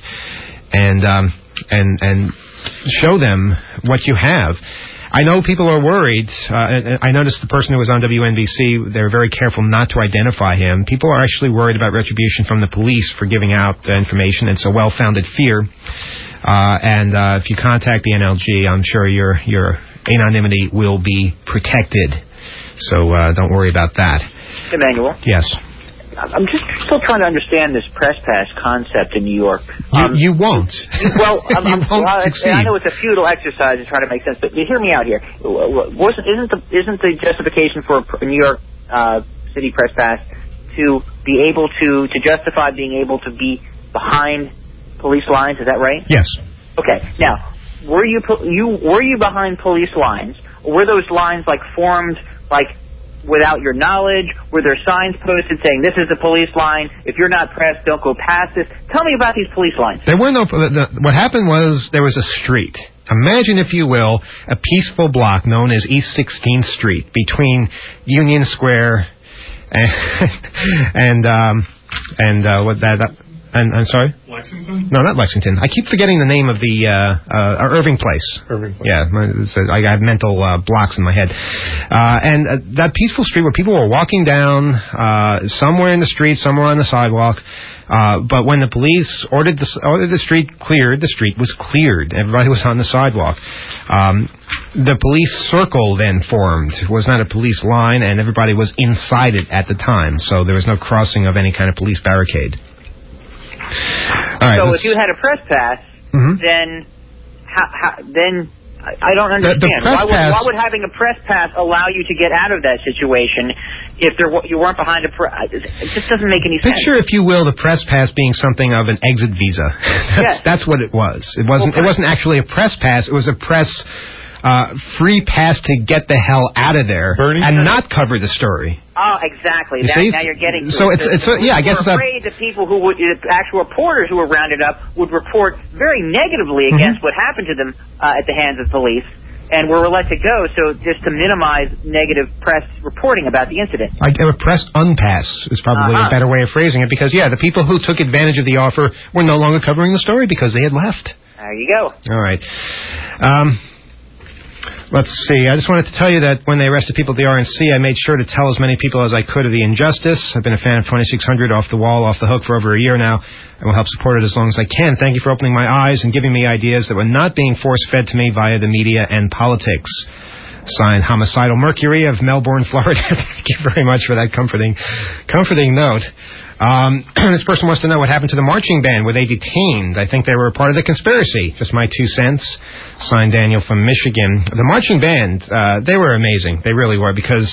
and show them what you have. I know people are worried. I noticed the person who was on WNBC, they were very careful not to identify him. People are actually worried about retribution from the police for giving out information. It's a well-founded fear. And if you contact the NLG, I'm sure your anonymity will be protected. So don't worry about that. Emmanuel? Yes. I'm just still trying to understand this press pass concept in New York. You won't. Well, succeed. I know it's a futile exercise to try to make sense, but hear me out here. Isn't the justification for a New York City press pass to be able to justify being able to be behind police lines. Is that right? Yes. Okay. Now, were you behind police lines? Or were those lines formed without your knowledge? Were there signs posted saying this is a police line? If you're not pressed, don't go past this. Tell me about these police lines. There were no. What happened was there was a street. Imagine, if you will, a peaceful block known as East 16th Street between Union Square and I'm sorry? Lexington? No, not Lexington. I keep forgetting the name of the Irving Place. Irving Place. Yeah, I have mental blocks in my head. And that peaceful street where people were walking down, somewhere in the street, somewhere on the sidewalk. But when the police ordered the street cleared, the street was cleared. Everybody was on the sidewalk. The police circle then formed. It was not a police line, and everybody was inside it at the time. So there was no crossing of any kind of police barricade. All right, so if you had a press pass, then I don't understand. Why would having a press pass allow you to get out of that situation if you weren't behind a press? It just doesn't make any sense. Picture, if you will, the press pass being something of an exit visa. That's what it was. It wasn't actually a press pass. It was a press free pass to get the hell out of there and not cover the story. Oh, exactly. Now you're getting to so it. I guess we're afraid the people the actual reporters who were rounded up would report very negatively against what happened to them at the hands of police, and were let to go. So just to minimize negative press reporting about the incident. A press unpass is probably a better way of phrasing it, because the people who took advantage of the offer were no longer covering the story because they had left. There you go. All right. Let's see. I just wanted to tell you that when they arrested people at the RNC, I made sure to tell as many people as I could of the injustice. I've been a fan of 2600 Off the Wall, Off the Hook for over a year now, and will help support it as long as I can. Thank you for opening my eyes and giving me ideas that were not being force-fed to me via the media and politics. Signed, Homicidal Mercury of Melbourne, Florida. Thank you very much for that comforting note. This person wants to know what happened to the marching band. Were they detained? I think they were a part of the conspiracy. Just my 2 cents. Signed, Daniel from Michigan. The marching band, they were amazing. They really were, because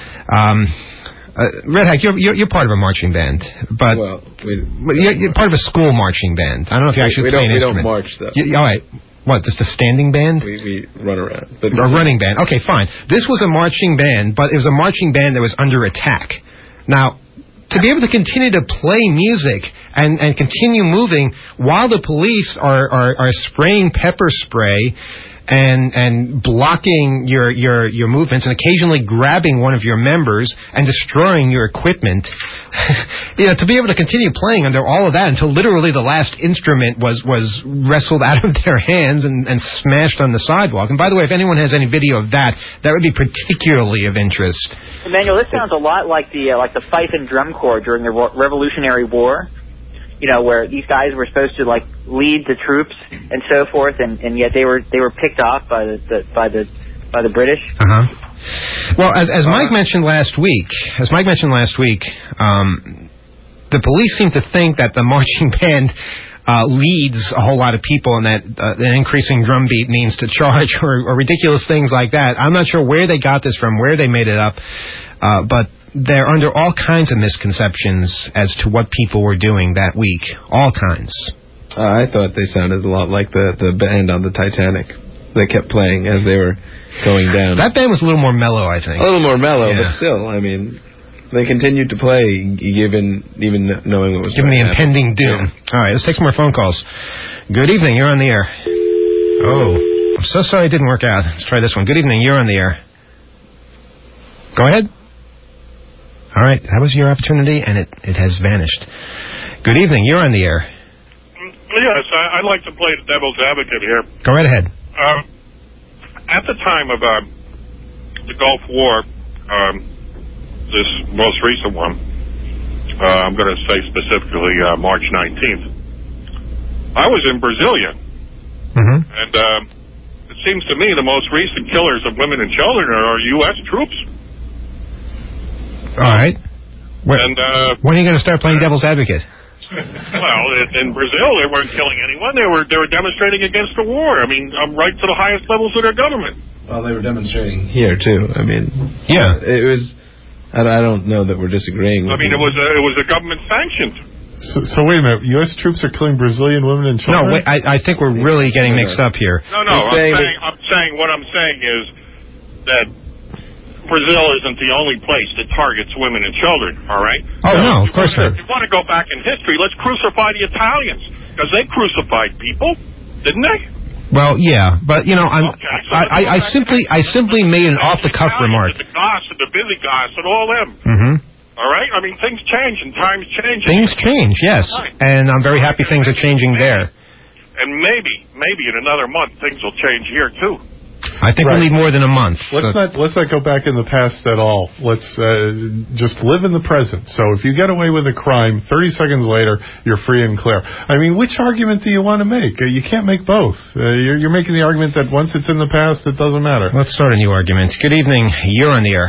Red Hack, you're part of a marching band, but you're part of a school marching band. I don't know if you actually play an instrument. We don't march, though. All right. What, just a standing band? We run around. A running band. Okay, fine. This was a marching band, but it was a marching band that was under attack. Now, to be able to continue to play music and continue moving while the police are spraying pepper spray and blocking your movements and occasionally grabbing one of your members and destroying your equipment, to be able to continue playing under all of that until literally the last instrument was wrestled out of their hands and smashed on the sidewalk. And by the way, if anyone has any video of that would be particularly of interest. Emmanuel, this sounds a lot like the fife and drum corps during the Revolutionary War. Where these guys were supposed to lead the troops and so forth, and yet they were picked off by the British. Well, as Mike mentioned last week, the police seem to think that the marching band leads a whole lot of people, and that an increasing drum beat means to charge, or ridiculous things like that. I'm not sure where they got this from, where they made it up, but they're under all kinds of misconceptions as to what people were doing that week. All kinds. I thought they sounded a lot like the band on the Titanic. They kept playing as they were going down. That band was a little more mellow, I think. A little more mellow, but still, they continued to play, even knowing what was given the impending doom. Yeah. All right, let's take some more phone calls. Good evening, you're on the air. Oh, I'm so sorry it didn't work out. Let's try this one. Good evening, you're on the air. Go ahead. All right, that was your opportunity, and it has vanished. Good evening, you're on the air. Yes, I'd like to play the devil's advocate here. Go right ahead. At the time of the Gulf War, this most recent one, I'm going to say specifically March 19th, I was in Brasilia. And it seems to me the most recent killers of women and children are U.S. troops. All right. When are you going to start playing devil's advocate? Well, in Brazil, they weren't killing anyone. They were demonstrating against the war. Right to the highest levels of their government. Well, they were demonstrating here too. Yeah, it was. I don't know that we're disagreeing. It was a government sanctioned. So wait a minute. U.S. troops are killing Brazilian women and children? No, wait, I think we're really getting mixed up here. No. I'm saying what I'm saying is that Brazil isn't the only place that targets women and children. All right? Oh no, of course not. If you want to go back in history, let's crucify the Italians because they crucified people, didn't they? Well, yeah, but I simply made an off-the-cuff remark. The Goss and the Visigoths and all them. Mm-hmm. All right? I mean, things change and times change. Things change, yes. Right. And I'm very happy things are changing there. And maybe in another month things will change here, too. I think we need more than a month. Let's not go back in the past at all. Let's just live in the present. So if you get away with a crime, 30 seconds later, you're free and clear. I mean, which argument do you want to make? You can't make both. You're making the argument that once it's in the past, it doesn't matter. Let's start a new argument. Good evening. You're on the air.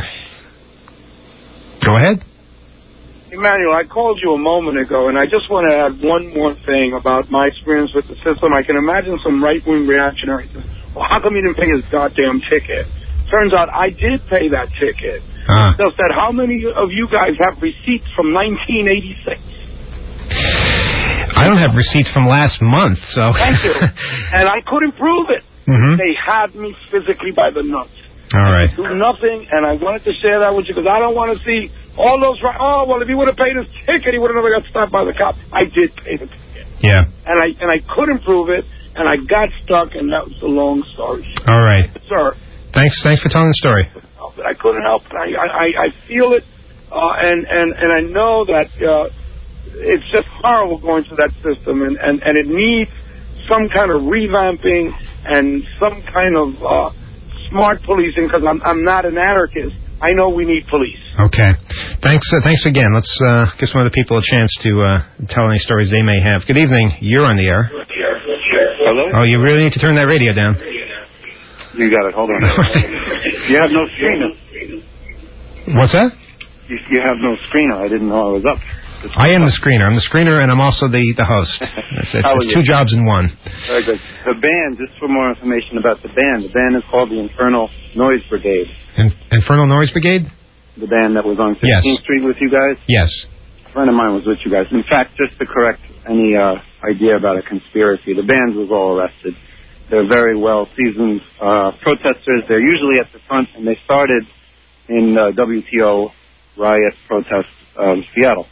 Go ahead. Emmanuel, I called you a moment ago, and I just want to add one more thing about my experience with the system. I can imagine some right-wing reactionaries. Well, how come you didn't pay his goddamn ticket? Turns out I did pay that ticket. Just that how many of you guys have receipts from 1986? I don't have receipts from last month, so... Thank you. And I couldn't prove it. Mm-hmm. They had me physically by the nuts. All right. I do nothing, and I wanted to share that with you because I don't want to see all those... Oh, well, if he would have paid his ticket, he would have never got stopped by the cop. I did pay the ticket. Yeah. And I couldn't prove it. And I got stuck, and that was a long story. All right. Sir. Thanks for telling the story. But I couldn't help it. I feel it, and I know that it's just horrible going through that system, and it needs some kind of revamping and some kind of smart policing, because I'm not an anarchist. I know we need police. Okay. Thanks again. Let's give some other people a chance to tell any stories they may have. Good evening. You're on the air. Hello? Oh, you really need to turn that radio down. You got it. Hold on. You have no screener. What's that? You have no screener. I didn't know I was up. I am the screener. I'm the screener, and I'm also the host. It's two jobs in one. Very good. The band, just for more information about the band is called the Infernal Noise Brigade. Infernal Noise Brigade? The band that was on 15th Street with you guys? Yes. A friend of mine was with you guys. In fact, just to correct any idea about a conspiracy, the band was all arrested. They're very well-seasoned protesters. They're usually at the front, and they started in WTO riot protest Seattle.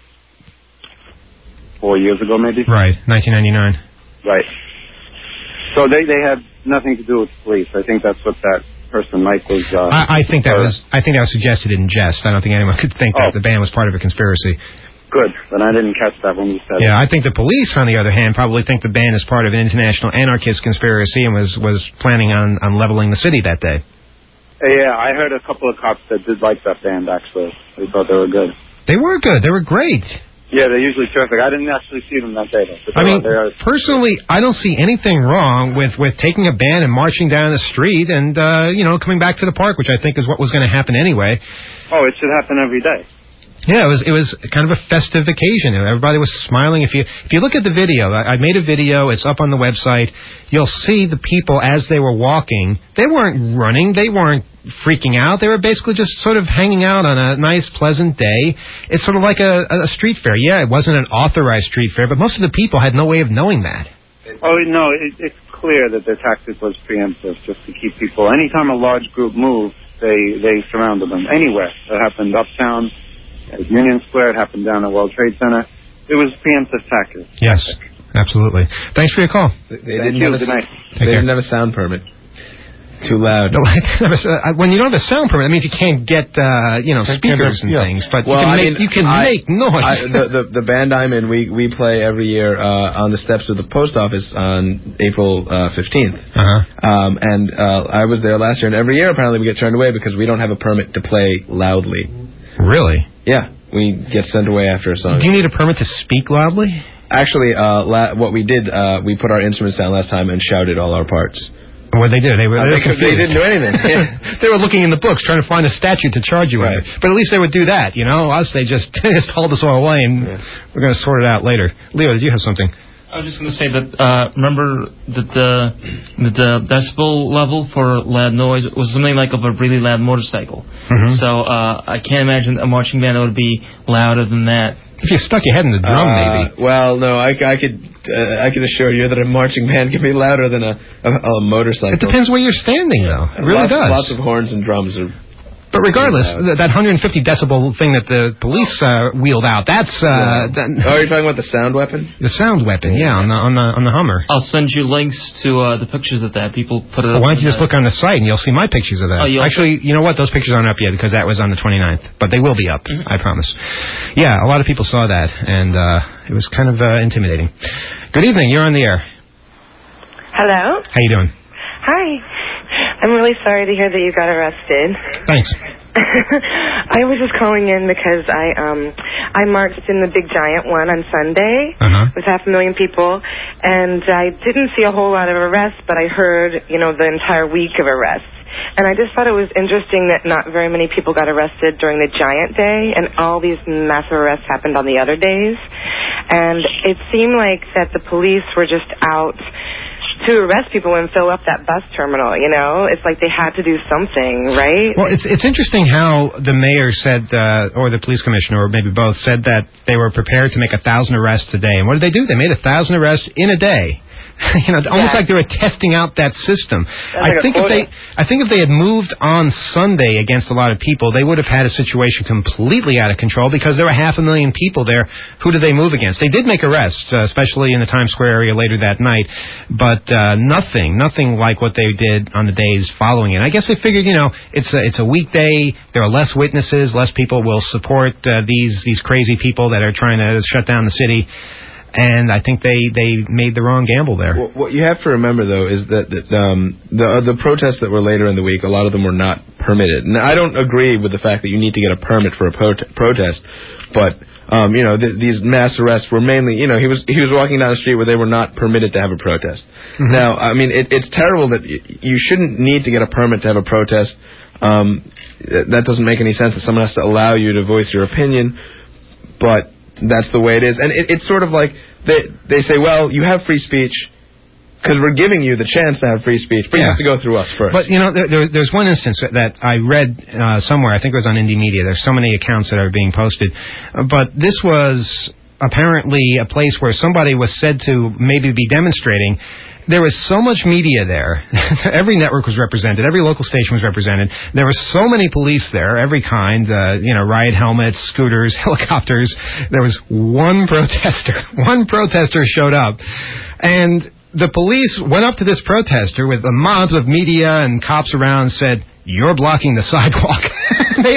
4 years ago, maybe? Right, 1999. Right. So they had nothing to do with police. I think that's what that person, Mike, was... I think that was suggested in jest. I don't think anyone could think that the band was part of a conspiracy. Good, but I didn't catch that when you said it. Yeah, I think the police, on the other hand, probably think the band is part of an international anarchist conspiracy and was planning on leveling the city that day. Yeah, I heard a couple of cops that did like that band, actually. They thought they were good. They were good. They were great. Yeah, they're usually terrific. I didn't actually see them that day, though. I mean, personally, I don't see anything wrong with taking a band and marching down the street and, coming back to the park, which I think is what was going to happen anyway. Oh, it should happen every day. Yeah, it was kind of a festive occasion. Everybody was smiling. If you look at the video, I made a video. It's up on the website. You'll see the people as they were walking. They weren't running. They weren't freaking out. They were basically just sort of hanging out on a nice, pleasant day. It's sort of like a street fair. Yeah, it wasn't an authorized street fair, but most of the people had no way of knowing that. Oh, no, it's clear that their tactic was preemptive, just to keep people. Anytime a large group moved, they surrounded them. Anywhere. It happened uptown. At Union Square, it happened down at World Trade Center. It was preemptive tactics. Yes, absolutely. Thanks for your call. Good night. They didn't have a sound permit. Too loud. No, when you don't have a sound permit, that means you can't get speakers and things. But you can make noise. The band I'm in, we play every year on the steps of the post office on April 15th. And I was there last year, and every year apparently we get turned away because we don't have a permit to play loudly. Really? Yeah, we get sent away after a song. Do you need a permit to speak loudly? Actually, what we did, we put our instruments down last time and shouted all our parts. What did they do? They didn't do anything. They were looking in the books trying to find a statute to charge you with. But at least they would do that, Us, they just hauled us all away, and we're going to sort it out later. Leo, did you have something? I was just going to say that, remember that the decibel level for loud noise was something like of a really loud motorcycle. Mm-hmm. So I can't imagine a marching band that would be louder than that. If you stuck your head in the drum, maybe. Well, no, I can assure you that a marching band can be louder than a motorcycle. It depends where you're standing, though. It really does. Lots of horns and drums are... But regardless, that 150 decibel thing that the police wheeled out, that's... you're talking about the sound weapon? The sound weapon, yeah, on the Hummer. I'll send you links to the pictures of that. People put it up. Why don't you just look on the site and you'll see my pictures of that. Actually, you know what? Those pictures aren't up yet because that was on the 29th. But they will be up, I promise. Yeah, a lot of people saw that, and it was kind of intimidating. Good evening. You're on the air. Hello. How you doing? Hi. I'm really sorry to hear that you got arrested. Thanks. I was just calling in because I marched in the Big Giant one on Sunday with 500,000 people, and I didn't see a whole lot of arrests, but I heard, the entire week of arrests. And I just thought it was interesting that not very many people got arrested during the Giant Day, and all these massive arrests happened on the other days. And it seemed like that the police were just out to arrest people and fill up that bus terminal, It's like they had to do something, right? Well, it's interesting how the mayor said, or the police commissioner, or maybe both, said that they were prepared to make 1,000 arrests a day. And what did they do? They made 1,000 arrests in a day. Almost like they were testing out that system. I think if they had moved on Sunday against a lot of people, they would have had a situation completely out of control because there were 500,000 people there. Who did they move against? They did make arrests, especially in the Times Square area later that night, but nothing like what they did on the days following it. I guess they figured, it's a weekday. There are less witnesses, less people will support these crazy people that are trying to shut down the city. And I think they made the wrong gamble there. What you have to remember, though, is that the protests that were later in the week, a lot of them were not permitted. Now, I don't agree with the fact that you need to get a permit for a protest, but these mass arrests were mainly, he was walking down the street where they were not permitted to have a protest. Mm-hmm. Now, I mean, it's terrible that you shouldn't need to get a permit to have a protest. That doesn't make any sense that someone has to allow you to voice your opinion, but that's the way it is. And it's sort of like they say, well, you have free speech because we're giving you the chance to have free speech, but you have to go through us first. But, there's one instance that I read somewhere, I think it was on Indie Media. There's so many accounts that are being posted. But this was apparently a place where somebody was said to maybe be demonstrating. There was so much media there. Every network was represented. Every local station was represented. There were so many police there, every kind, riot helmets, scooters, helicopters. There was one protester. One protester showed up. And the police went up to this protester with a mob of media and cops around and said, "You're blocking the sidewalk." They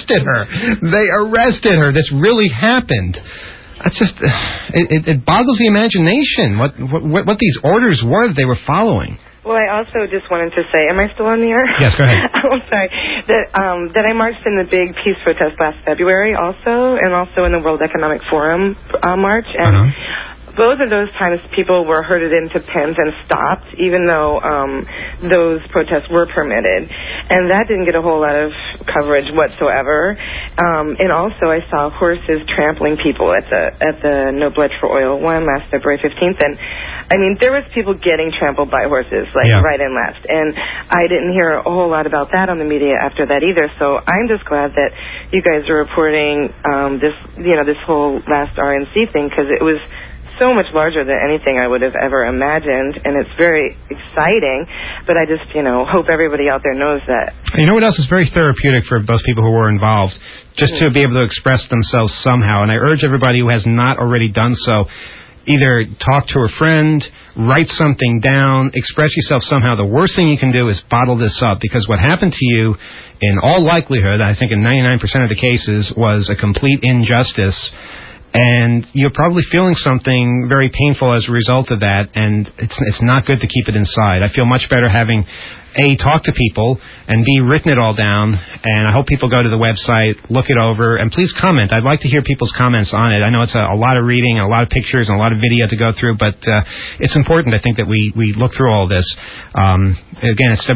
arrested her. This really happened. That's just, it boggles the imagination what these orders were that they were following. Well, I also just wanted to say, am I still on the air? Yes, go ahead. I'm sorry. That I marched in the big peace protest last February also, and also in the World Economic Forum march. And both of those times people were herded into pens and stopped, even though those protests were permitted. And that didn't get a whole lot of coverage whatsoever. And also I saw horses trampling people at the No Blood for Oil one last February 15th. And, I mean, there was people getting trampled by horses, right and left. And I didn't hear a whole lot about that on the media after that either. So I'm just glad that you guys are reporting this whole last RNC thing, because it was so much larger than anything I would have ever imagined, and it's very exciting, but I just, hope everybody out there knows that. You know what else is very therapeutic for those people who were involved? Just to be able to express themselves somehow, and I urge everybody who has not already done so, either talk to a friend, write something down, express yourself somehow. The worst thing you can do is bottle this up, because what happened to you, in all likelihood, I think in 99% of the cases, was a complete injustice. And you're probably feeling something very painful as a result of that, and it's not good to keep it inside. I feel much better having, A, talked to people, and B, written it all down. And I hope people go to the website, look it over, and please comment. I'd like to hear people's comments on it. I know it's a lot of reading, and a lot of pictures, and a lot of video to go through, but it's important, I think, that we look through all this. Again, it's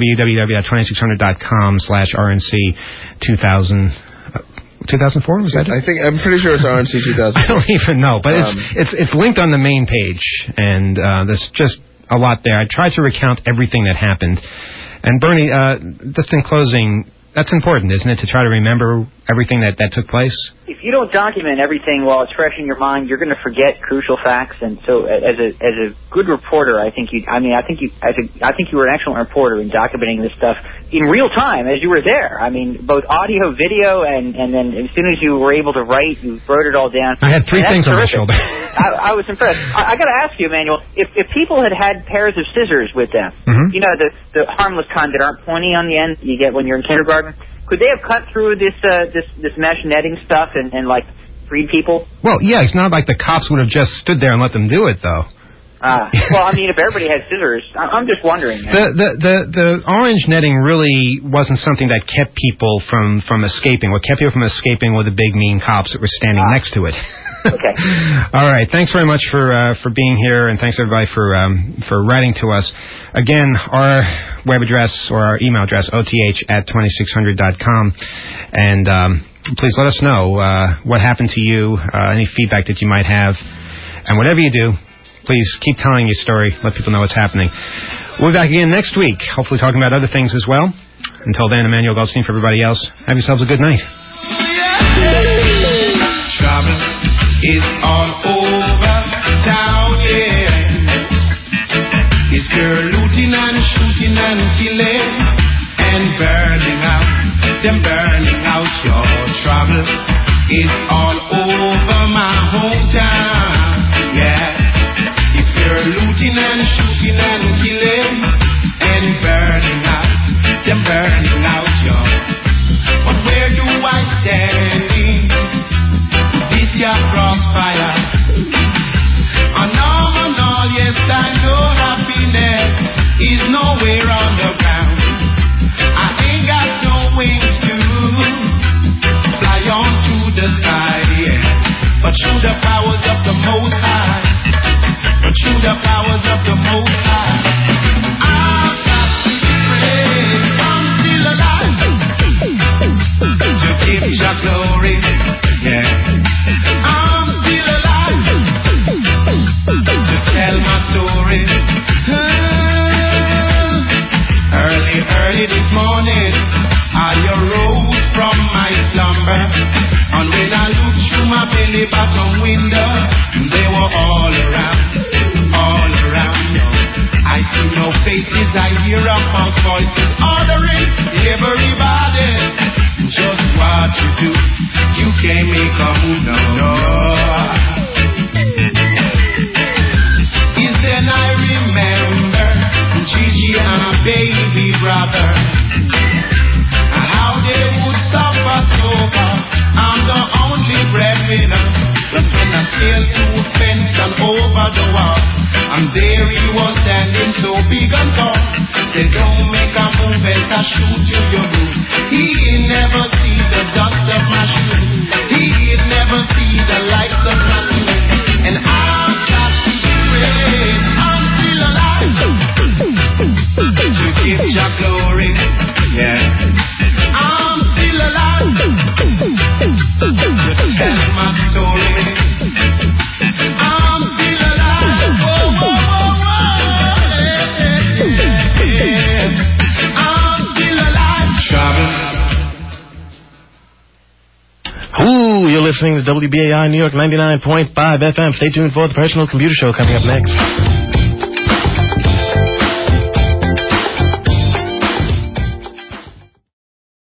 www.26200.com/RNC 2004, was that it? I'm pretty sure it's RNC 2004. I don't even know, but it's linked on the main page, and there's just a lot there. I tried to recount everything that happened. And Bernie, just in closing, that's important, isn't it, to try to remember everything that took place? If you don't document everything while it's fresh in your mind, you're going to forget crucial facts. And so, as a good reporter, I think you were an excellent reporter in documenting this stuff in real time as you were there. I mean, both audio, video, and then as soon as you were able to write, you wrote it all down. I had 3 things on my shoulder. I was impressed. I got to ask you, Emmanuel, if people had pairs of scissors with them, you know, the harmless kind that aren't pointy on the end you get when you're in kindergarten, could they have cut through this mesh netting stuff and like freed people? Well, yeah, it's not like the cops would have just stood there and let them do it, though. Well, I mean, if everybody had scissors, I'm just wondering. The orange netting really wasn't something that kept people from escaping. What kept people from escaping were the big mean cops that were standing next to it. Okay. All right. Thanks very much for being here, and thanks everybody for writing to us. Again, our web address or our email address, oth@2600.com, and please let us know what happened to you, any feedback that you might have, and whatever you do, please keep telling your story. Let people know what's happening. We'll be back again next week, hopefully talking about other things as well. Until then, Emmanuel Goldstein for everybody else. Have yourselves a good night. Trouble is all over town, yeah. It's girl looting and shooting and killing and burning out. Them burning out. Your trouble is all over my hometown, yeah. It's girl looting and shooting and killing and burning out. Them burning out, yo. But where do I stand in this your crossfire? No, yes, I know happiness is nowhere on the ground. I ain't got no wings to fly on to the sky, yeah. But through the powers of the Most High, through the powers of the Most High, I've got to pray. I'm still alive to give your glory, yeah. I'm still alive to tell my story. Early this morning, I arose from my slumber, and when I looked through my belly bottom window, they were all around. I see no faces, I hear a false voices ordering everybody. Just what you do, you can't make a move, no. Is then I remember Gigi and a baby brother, how they would suffer so far. I'm the only breadwinner. But when I sailed through a fence and over the wall, and there he was standing so big and tall. They don't make a move as I shoot you do. He'd never see the dust of my shoe. He'd never see the lights of my shoe. And I've got to pray. I'm still alive to give your glory. Yeah. I'm still alive to tell my story. I'm still alive. Oh, yeah. I'm still alive. Ooh, you're listening to WBAI New York 99.5 FM. Stay tuned for the Personal Computer Show coming up next.